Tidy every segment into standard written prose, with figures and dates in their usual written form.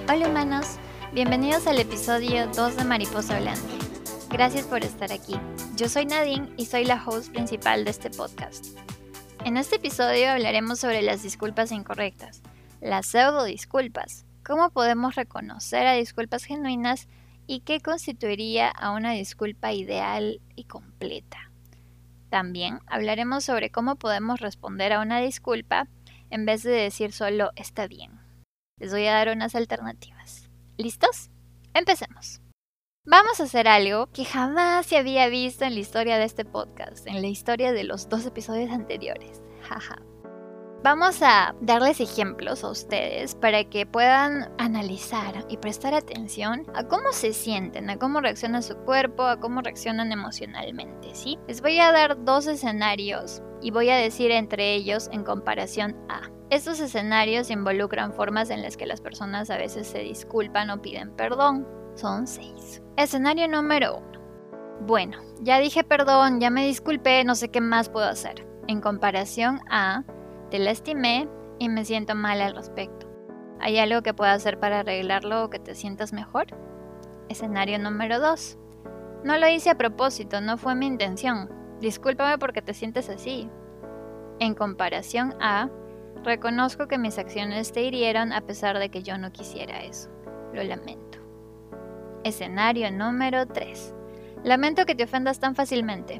Hola humanos, bienvenidos al episodio 2 de Mariposa Hablante. Gracias por estar aquí. Yo soy Nadine y soy la host principal de este podcast. En este episodio hablaremos sobre las disculpas incorrectas, las pseudo disculpas, cómo podemos reconocer a disculpas genuinas y qué constituiría a una disculpa ideal y completa. También hablaremos sobre cómo podemos responder a una disculpa en vez de decir solo está bien. Les voy a dar unas alternativas. ¿Listos? Empecemos. Vamos a hacer algo que jamás se había visto en la historia de este podcast, en la historia de los 2 episodios anteriores. Jaja. Vamos a darles ejemplos a ustedes para que puedan analizar y prestar atención a cómo se sienten, a cómo reacciona su cuerpo, a cómo reaccionan emocionalmente, ¿sí? Les voy a dar 2 escenarios y voy a decir entre ellos en comparación a. Estos escenarios involucran formas en las que las personas a veces se disculpan o piden perdón. Son 6. Escenario número 1. Bueno, ya dije perdón, ya me disculpé, no sé qué más puedo hacer. En comparación a, te lastimé y me siento mal al respecto. ¿Hay algo que pueda hacer para arreglarlo o que te sientas mejor? Escenario número 2. No lo hice a propósito, no fue mi intención. Discúlpame porque te sientes así. En comparación a, reconozco que mis acciones te hirieron a pesar de que yo no quisiera eso. Lo lamento. Escenario número 3. Lamento que te ofendas tan fácilmente.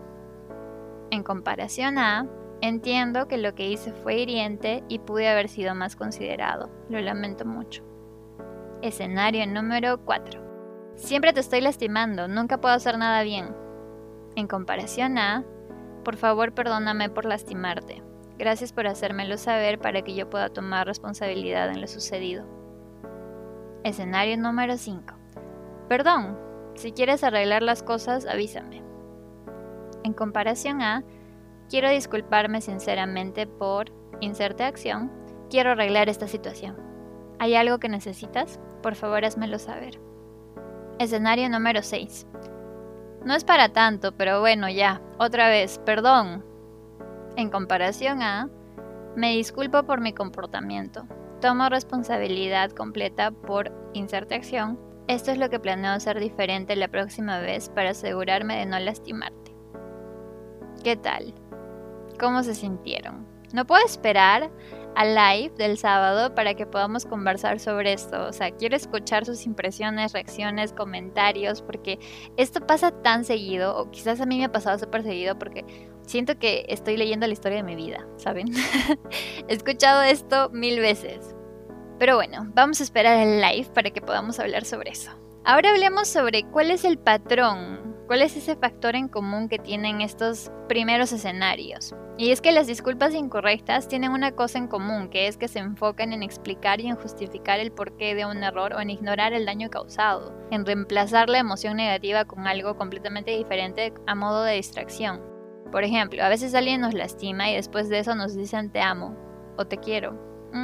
En comparación a, entiendo que lo que hice fue hiriente y pude haber sido más considerado. Lo lamento mucho. Escenario número 4. Siempre te estoy lastimando, nunca puedo hacer nada bien. En comparación a, por favor perdóname por lastimarte. Gracias por hacérmelo saber para que yo pueda tomar responsabilidad en lo sucedido. Escenario número 5. Perdón, si quieres arreglar las cosas, avísame. En comparación a, quiero disculparme sinceramente por, inserte acción, quiero arreglar esta situación. ¿Hay algo que necesitas? Por favor, házmelo saber. Escenario número 6. No es para tanto, pero bueno, ya, otra vez, perdón. En comparación a, me disculpo por mi comportamiento. Tomo responsabilidad completa por, inserte acción. Esto es lo que planeo hacer diferente la próxima vez para asegurarme de no lastimarte. ¿Qué tal? ¿Cómo se sintieron? No puedo esperar al live del sábado para que podamos conversar sobre esto. O sea, quiero escuchar sus impresiones, reacciones, comentarios, porque esto pasa tan seguido, o quizás a mí me ha pasado súper seguido porque siento que estoy leyendo la historia de mi vida, ¿saben? He escuchado esto 1000 veces. Pero bueno, vamos a esperar al live para que podamos hablar sobre eso. Ahora hablemos sobre cuál es el patrón, cuál es ese factor en común que tienen estos primeros escenarios. Y es que las disculpas incorrectas tienen una cosa en común, que es que se enfocan en explicar y en justificar el porqué de un error o en ignorar el daño causado, en reemplazar la emoción negativa con algo completamente diferente a modo de distracción. Por ejemplo, a veces alguien nos lastima y después de eso nos dicen te amo o te quiero.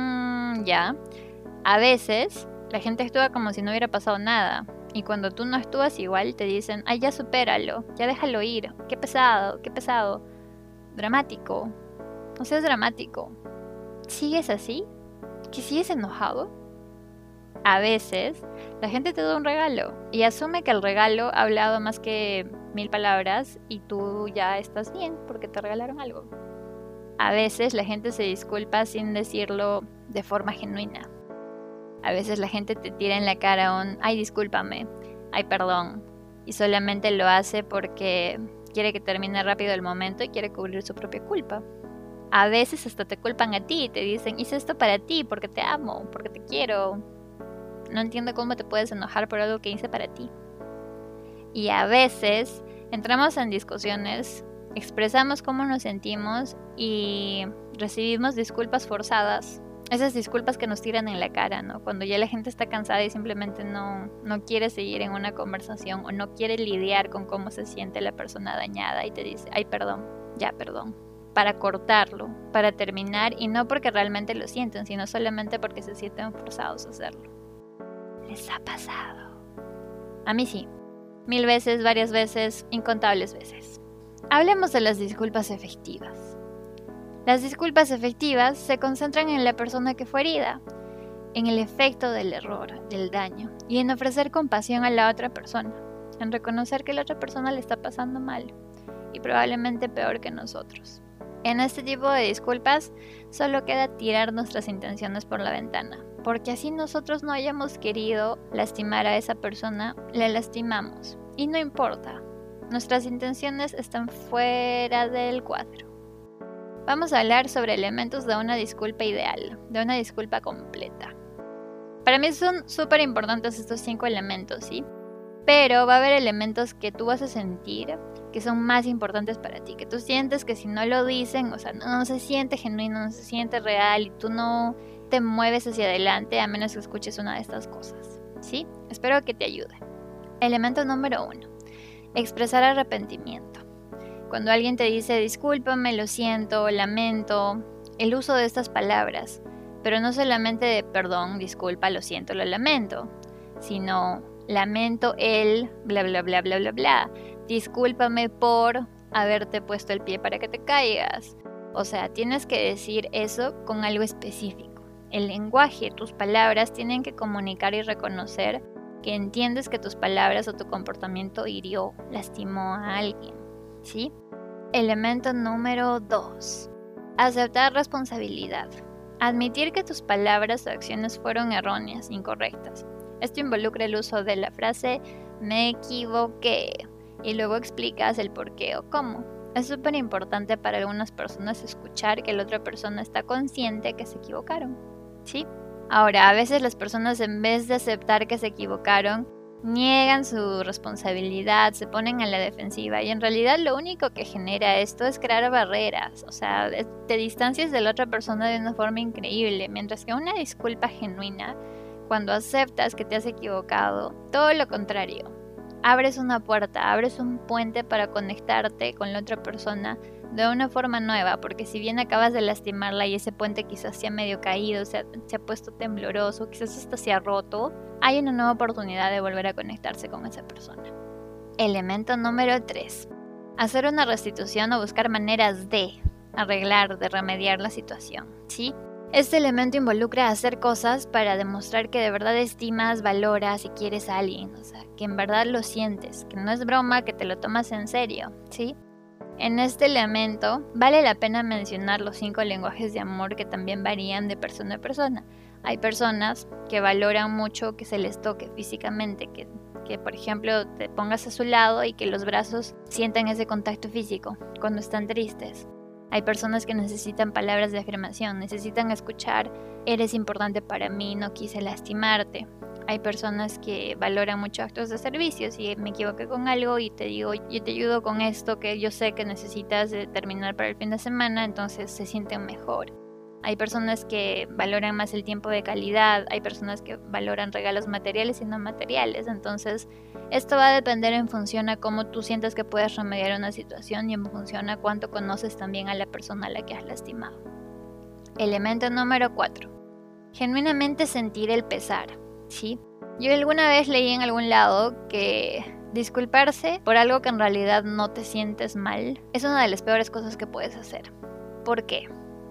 Ya. A veces la gente actúa como si no hubiera pasado nada. Y cuando tú no actúas igual, te dicen, ay, ya supéralo, ya déjalo ir. Qué pesado, qué pesado. Dramático. No seas dramático. ¿Sigues así? ¿Que sigues enojado? A veces, la gente te da un regalo y asume que el regalo ha hablado más que 1000 palabras y tú ya estás bien porque te regalaron algo. A veces la gente se disculpa sin decirlo de forma genuina. A veces la gente te tira en la cara un ay, discúlpame, ay, perdón, y solamente lo hace porque quiere que termine rápido el momento y quiere cubrir su propia culpa. A veces hasta te culpan a ti y te dicen hice esto para ti porque te amo, porque te quiero. No entiendo cómo te puedes enojar por algo que hice para ti. Y a veces entramos en discusiones, expresamos cómo nos sentimos y recibimos disculpas forzadas. Esas disculpas que nos tiran en la cara, ¿no? Cuando ya la gente está cansada y simplemente no quiere seguir en una conversación o no quiere lidiar con cómo se siente la persona dañada y te dice, ay, perdón, ya, perdón. Para cortarlo, para terminar, y no porque realmente lo sienten, sino solamente porque se sienten forzados a hacerlo. ¿Les ha pasado? A mí sí. 1000 veces, varias veces, incontables veces. Hablemos de las disculpas efectivas. Las disculpas efectivas se concentran en la persona que fue herida en el efecto del error, del daño, y en ofrecer compasión a la otra persona, en reconocer que la otra persona le está pasando mal, y probablemente peor que nosotros. En este tipo de disculpas, solo queda tirar nuestras intenciones por la ventana, porque así nosotros no hayamos querido lastimar a esa persona, le lastimamos, y no importa, nuestras intenciones están fuera del cuadro. Vamos a hablar sobre elementos de una disculpa ideal, de una disculpa completa. Para mí son súper importantes estos 5 elementos, ¿sí? Pero va a haber elementos que tú vas a sentir que son más importantes para ti, que tú sientes que si no lo dicen, o sea, no se siente genuino, no se siente real y tú no te mueves hacia adelante a menos que escuches una de estas cosas, ¿sí? Espero que te ayude. Elemento número 1. Expresar arrepentimiento. Cuando alguien te dice discúlpame, lo siento, lamento, el uso de estas palabras, pero no solamente de perdón, disculpa, lo siento, lo lamento, sino lamento el bla bla bla bla bla bla, discúlpame por haberte puesto el pie para que te caigas. O sea, tienes que decir eso con algo específico. El lenguaje, tus palabras tienen que comunicar y reconocer que entiendes que tus palabras o tu comportamiento hirió, lastimó a alguien, ¿sí? Elemento número 2. Aceptar responsabilidad. Admitir que tus palabras o acciones fueron erróneas, incorrectas. Esto involucra el uso de la frase me equivoqué y luego explicas el por qué o cómo. Es súper importante para algunas personas escuchar que la otra persona está consciente que se equivocaron, ¿sí? Ahora, a veces las personas en vez de aceptar que se equivocaron, niegan su responsabilidad, se ponen a la defensiva y en realidad lo único que genera esto es crear barreras, o sea, te distancias de la otra persona de una forma increíble, mientras que una disculpa genuina, cuando aceptas que te has equivocado, todo lo contrario, abres una puerta, abres un puente para conectarte con la otra persona de una forma nueva, porque si bien acabas de lastimarla y ese puente quizás se ha medio caído, se ha puesto tembloroso, quizás hasta se ha roto, hay una nueva oportunidad de volver a conectarse con esa persona. Elemento número 3. Hacer una restitución o buscar maneras de arreglar, de remediar la situación, ¿sí? Este elemento involucra hacer cosas para demostrar que de verdad estimas, valoras y quieres a alguien, o sea, que en verdad lo sientes, que no es broma, que te lo tomas en serio, ¿sí? En este elemento vale la pena mencionar los 5 lenguajes de amor que también varían de persona a persona. Hay personas que valoran mucho que se les toque físicamente, que por ejemplo te pongas a su lado y que los brazos sientan ese contacto físico cuando están tristes. Hay personas que necesitan palabras de afirmación, necesitan escuchar, eres importante para mí, no quise lastimarte. Hay personas que valoran mucho actos de servicio, si me equivoqué con algo y te digo, yo te ayudo con esto que yo sé que necesitas terminar para el fin de semana, entonces se sienten mejor. Hay personas que valoran más el tiempo de calidad, hay personas que valoran regalos materiales y no materiales, entonces esto va a depender en función a cómo tú sientas que puedes remediar una situación y en función a cuánto conoces también a la persona a la que has lastimado. Elemento número 4. Genuinamente sentir el pesar, ¿sí? Yo alguna vez leí en algún lado que disculparse por algo que en realidad no te sientes mal es una de las peores cosas que puedes hacer. ¿Por qué?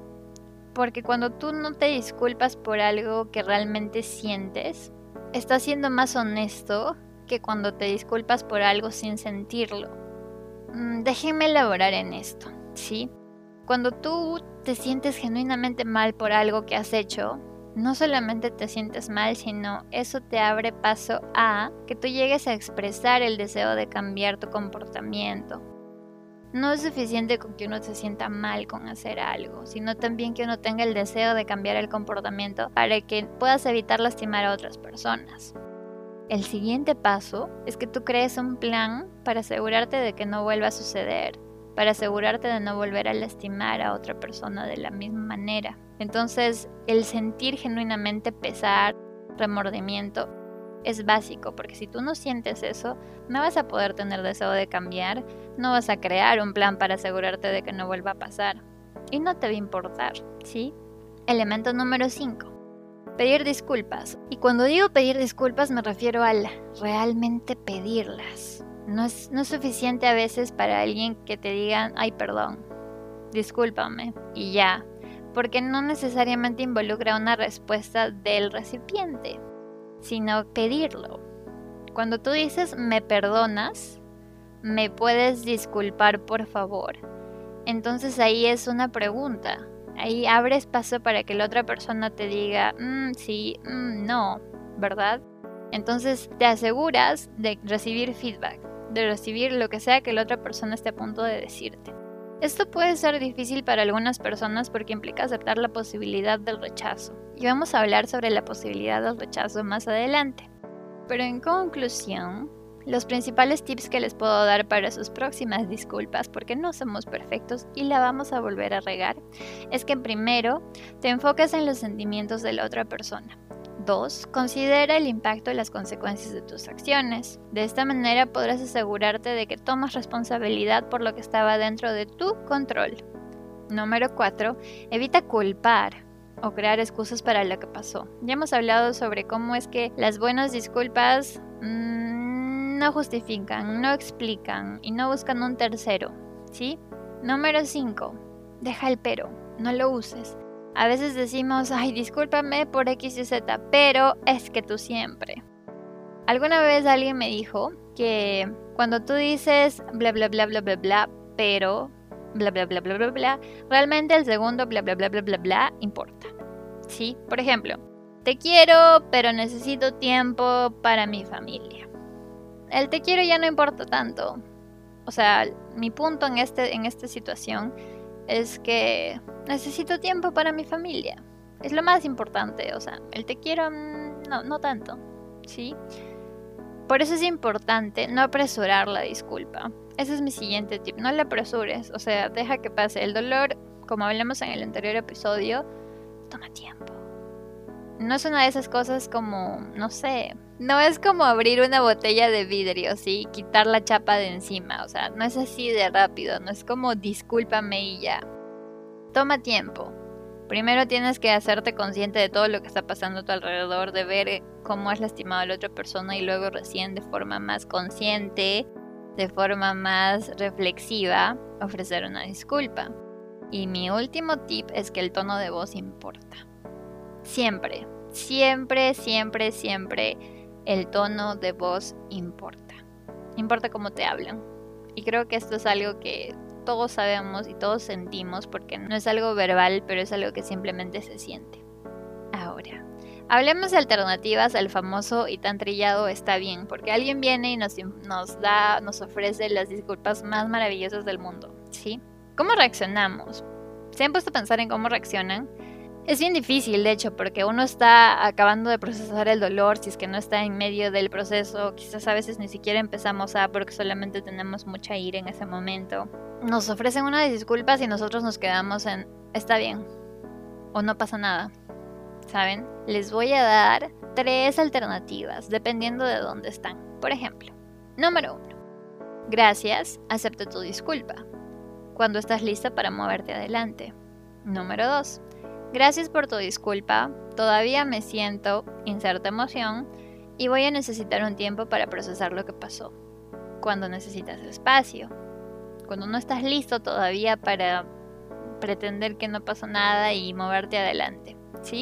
Porque cuando tú no te disculpas por algo que realmente sientes, estás siendo más honesto que cuando te disculpas por algo sin sentirlo. Déjenme elaborar en esto, ¿sí? Cuando tú te sientes genuinamente mal por algo que has hecho, no solamente te sientes mal, sino eso te abre paso a que tú llegues a expresar el deseo de cambiar tu comportamiento. No es suficiente con que uno se sienta mal con hacer algo, sino también que uno tenga el deseo de cambiar el comportamiento para que puedas evitar lastimar a otras personas. El siguiente paso es que tú crees un plan para asegurarte de que no vuelva a suceder, para asegurarte de no volver a lastimar a otra persona de la misma manera. Entonces, el sentir genuinamente pesar, remordimiento, es básico, porque si tú no sientes eso, no vas a poder tener deseo de cambiar, no vas a crear un plan para asegurarte de que no vuelva a pasar. Y no te va a importar, ¿sí? Elemento número 5. Pedir disculpas. Y cuando digo pedir disculpas me refiero al realmente pedirlas. No es suficiente a veces para alguien que te digan, ay, perdón, discúlpame, y ya. porque no necesariamente involucra una respuesta del recipiente, sino pedirlo. Cuando tú dices ¿me perdonas? ¿Me puedes disculpar por favor? Entonces ahí es una pregunta. Ahí abres paso para que la otra persona te diga sí, no, ¿verdad? Entonces te aseguras de recibir feedback, de recibir lo que sea que la otra persona esté a punto de decirte. Esto puede ser difícil para algunas personas porque implica aceptar la posibilidad del rechazo. Y vamos a hablar sobre la posibilidad del rechazo más adelante. Pero en conclusión, los principales tips que les puedo dar para sus próximas disculpas, porque no somos perfectos y la vamos a volver a regar, es que primero te enfoques en los sentimientos de la otra persona. 2. Considera el impacto y las consecuencias de tus acciones. De esta manera podrás asegurarte de que tomas responsabilidad por lo que estaba dentro de tu control. Número 4. Evita culpar o crear excusas para lo que pasó. Ya hemos hablado sobre cómo es que las buenas disculpas no justifican, no explican y no buscan un tercero, ¿sí? Número 5. Deja el pero, no lo uses. A veces decimos, ay, discúlpame por X y Z, pero es que tú siempre. Alguna vez alguien me dijo que cuando tú dices bla bla bla bla bla bla, pero bla bla bla bla bla bla, realmente el segundo bla bla bla bla bla bla importa. ¿Sí? Por ejemplo, te quiero, pero necesito tiempo para mi familia. El te quiero ya no importa tanto. O sea, mi punto en esta situación es que necesito tiempo para mi familia. Es lo más importante, o sea, el te quiero no tanto, ¿sí? Por eso es importante no apresurar la disculpa. Ese es mi siguiente tip, no la apresures, o sea, deja que pase. El dolor, como hablamos en el anterior episodio, toma tiempo. No es una de esas cosas como, no sé, no es como abrir una botella de vidrio, ¿sí? Quitar la chapa de encima, o sea, no es así de rápido, no es como discúlpame y ya. Toma tiempo. Primero tienes que hacerte consciente de todo lo que está pasando a tu alrededor, de ver cómo has lastimado a la otra persona y luego recién de forma más consciente, de forma más reflexiva, ofrecer una disculpa. Y mi último tip es que el tono de voz importa. Siempre, siempre, siempre, siempre el tono de voz importa. Importa cómo te hablan. Y creo que esto es algo que todos sabemos y todos sentimos porque no es algo verbal, pero es algo que simplemente se siente. Ahora, hablemos de alternativas al famoso y tan trillado está bien, porque alguien viene y nos ofrece las disculpas más maravillosas del mundo, ¿sí? ¿Cómo reaccionamos? ¿Se han puesto a pensar en cómo reaccionan? Es bien difícil, de hecho, porque uno está acabando de procesar el dolor, si es que no está en medio del proceso, quizás a veces ni siquiera empezamos porque solamente tenemos mucha ira en ese momento. Nos ofrecen unas disculpas y nosotros nos quedamos en, está bien, o no pasa nada, ¿saben? Les voy a dar 3 alternativas, dependiendo de dónde están. Por ejemplo, número 1. Gracias, acepto tu disculpa. Cuando estás lista para moverte adelante. Número 2. Gracias por tu disculpa, todavía me siento, inserta emoción, y voy a necesitar un tiempo para procesar lo que pasó. Cuando necesitas espacio. Cuando no estás listo todavía para pretender que no pasó nada y moverte adelante, ¿sí?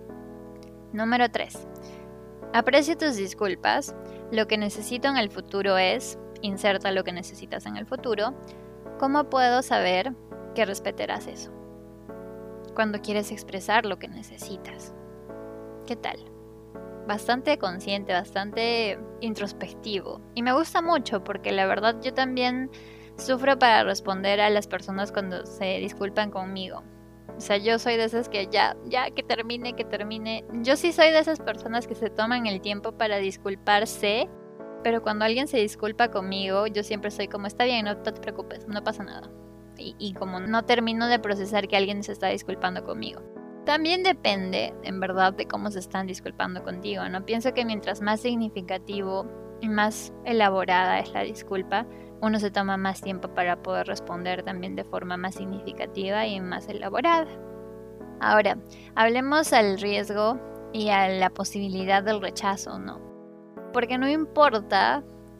Número 3. Aprecio tus disculpas, lo que necesito en el futuro es, inserta lo que necesitas en el futuro, ¿cómo puedo saber que respetarás eso? Cuando quieres expresar lo que necesitas. ¿Qué tal? Bastante consciente, bastante introspectivo. Y me gusta mucho porque la verdad yo también sufro para responder a las personas cuando se disculpan conmigo. O sea, yo soy de esas que ya, que termine. Yo sí soy de esas personas que se toman el tiempo para disculparse, pero cuando alguien se disculpa conmigo, yo siempre soy como, está bien, no te preocupes, no pasa nada. Y como no termino de procesar que alguien se está disculpando conmigo. También depende, en verdad, de cómo se están disculpando contigo, ¿no? Pienso que mientras más significativo y más elaborada es la disculpa, uno se toma más tiempo para poder responder también de forma más significativa y más elaborada. Ahora, hablemos al riesgo y a la posibilidad del rechazo, ¿no? Porque no importa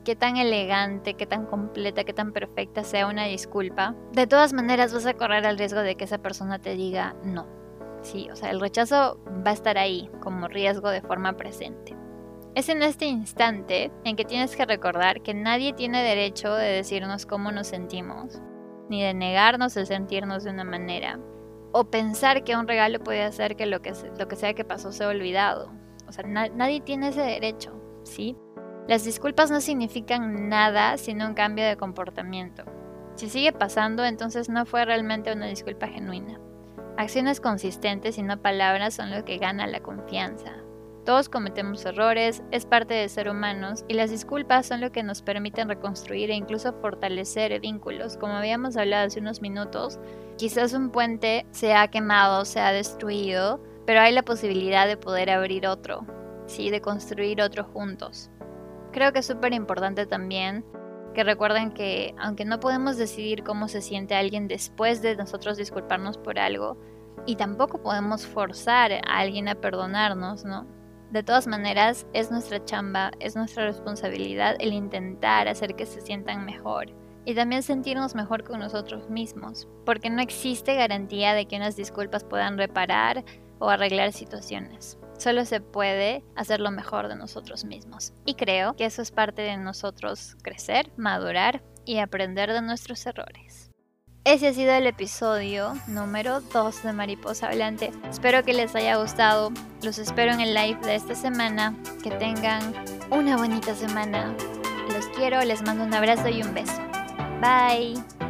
qué tan elegante, qué tan completa, qué tan perfecta sea una disculpa, de todas maneras vas a correr el riesgo de que esa persona te diga no. Sí, o sea, el rechazo va a estar ahí como riesgo de forma presente. Es en este instante en que tienes que recordar que nadie tiene derecho de decirnos cómo nos sentimos, ni de negarnos el sentirnos de una manera, o pensar que un regalo puede hacer que lo que sea que pasó sea olvidado. O sea, nadie tiene ese derecho, ¿sí? Las disculpas no significan nada sino un cambio de comportamiento. Si sigue pasando, entonces no fue realmente una disculpa genuina. Acciones consistentes y no palabras son lo que gana la confianza. Todos cometemos errores, es parte de ser humanos, y las disculpas son lo que nos permiten reconstruir e incluso fortalecer vínculos. Como habíamos hablado hace unos minutos, quizás un puente se ha quemado, se ha destruido, pero hay la posibilidad de poder abrir otro, ¿sí? De construir otro juntos. Creo que es súper importante también que recuerden que aunque no podemos decidir cómo se siente alguien después de nosotros disculparnos por algo, y tampoco podemos forzar a alguien a perdonarnos, ¿no? De todas maneras, es nuestra chamba, es nuestra responsabilidad el intentar hacer que se sientan mejor y también sentirnos mejor con nosotros mismos, porque no existe garantía de que unas disculpas puedan reparar o arreglar situaciones. Solo se puede hacer lo mejor de nosotros mismos. Y creo que eso es parte de nosotros crecer, madurar y aprender de nuestros errores. Ese ha sido el episodio número 2 de Mariposa Hablante. Espero que les haya gustado. Los espero en el live de esta semana. Que tengan una bonita semana. Los quiero, les mando un abrazo y un beso. Bye.